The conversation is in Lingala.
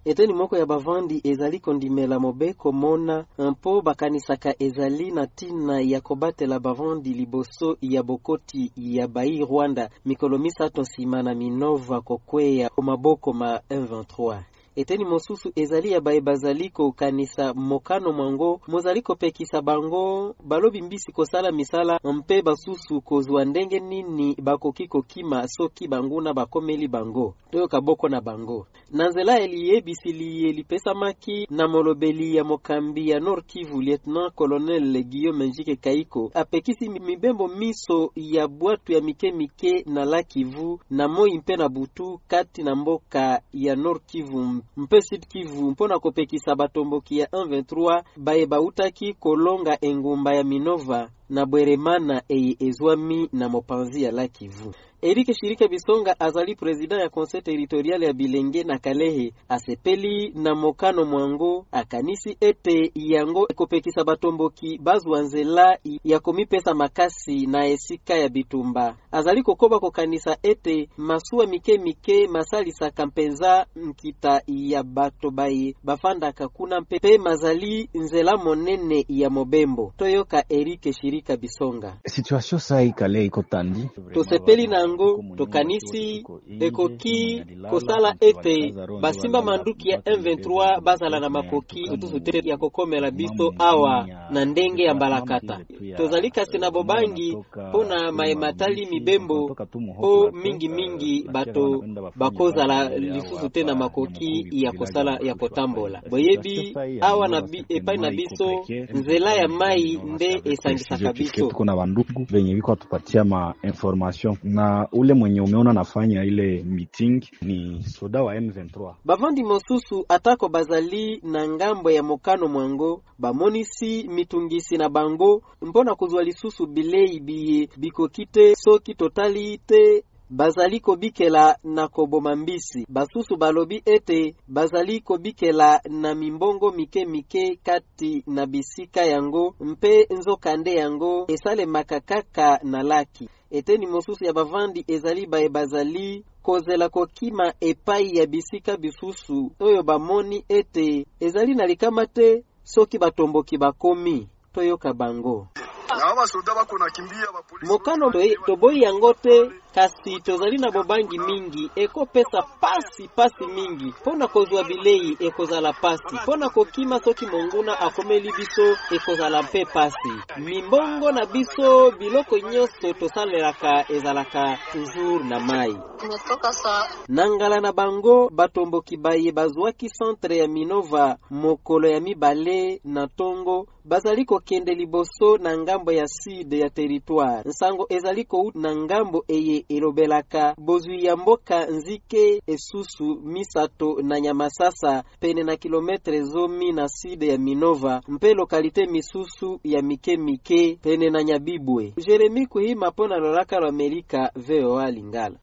eteni moko ya bavandi ezali kondimela mobeko mona mpo bakanisaka ezali na tina ya kobatela bavandi liboso ya bokoti ya bai Rwanda mikolo misato nsima na Minova kokweya maboko ma M23. Eteni mosusu ezali ya bae bazali kokanisa mokano mwango mozali kopekisa bango balobi mbisi kosala misala mpe basusu kozwa ndenge nini bakoki kokima soki banguna bakomeli bango toyo kaboko na bango. Nanzela eliyebisili elipesamaki na molobeli ya mokambi ya Nord Kivu Lieutenant Colonel Guillaume Njike Kaiko apekisi mibembo miso ya bwatu ya mike na la Kivu na moi mpe na butu kati na mboka ya Nord Kivu mpe Sud Kivu mpona kopekisa batomboki ya 123 baye bautaki kolonga engumba ya Minova na Bweremana ezwami na mopanzi ya la Kivu. Eric Shirika Bisonga azali president ya conseil territorial ya Bilenge na Kalehe asepeli na mokano mwango akanisi ete yango kopekisa batomboki bazwanzela ya komipesa makasi na esika ya bitumba. Azali kokoba kokanisa ete masuwa mike masalisa kampenza mkita ya bato baye bafanda kakuna mpe mazali nzela monene ya mobembo. Toyoka Eric Shirika Bisonga. Situation sa ikale ikotandi. Tosepeli na tokanisi ekoki kosala ete basimba manduki ya M23 bazala na makoki utusute ya kokomela biso awa na ndenge ya mbalakata. Tozali kasi na bobangi pona maematali mibembo po mingi bato bakozala lisusu te na makoki ya kosala ya kotambola. Boyebi awa na epai na biso nzela ya mai nde esangisaka biso. Kuna bandugu venye biko tupatia ma information na ule mwenye umeona nafanya ile meeting ni soda wa M23. Bavandi mosusu atako bazali na ngambo ya mokano mwango bamonisi mitungisi na bango mpona kuzwa lisusu bilei biye bikokite soki totalite bazali kobikela na koboma mbisi. Basusu balobi ete bazali kobikela na mimbongo mike kati na bisika yango mpe nzokande yango esale makakaka na laki. Eteni mosusu ya bavandi ezali bae bazali kozela kokima epai ya bisika bisusu oyo bamoni ete ezali na likama te soki batomboki bakomi toyoka bango. Mokano toboi yango te kasi tozali na bobangi mingi eko pesa pasi mingi pona kozwa bilei ekozala pasi pona kokima soki monguna akomeli biso ekozala mpe pasi. Mimbongo na biso biloko nyoso tosalelaka ezalaka toujours na mai. Nangala na bango batomboki baye bazwaki centre ya Minova mokolo ya mibale na tongo bazali kokende liboso na ngambo ya sud ya territoire. Nsango ezali ko na ngambo eye elobelaka bozwi ya mboka nzike esusu misato na Nyamasasa pene na kilometre zomi na sud ya Minova mpe lokalite misusu ya mike pene na Nyabibwe. Jeremy Kuhima pona lolaka lo Amerika VOA Lingala.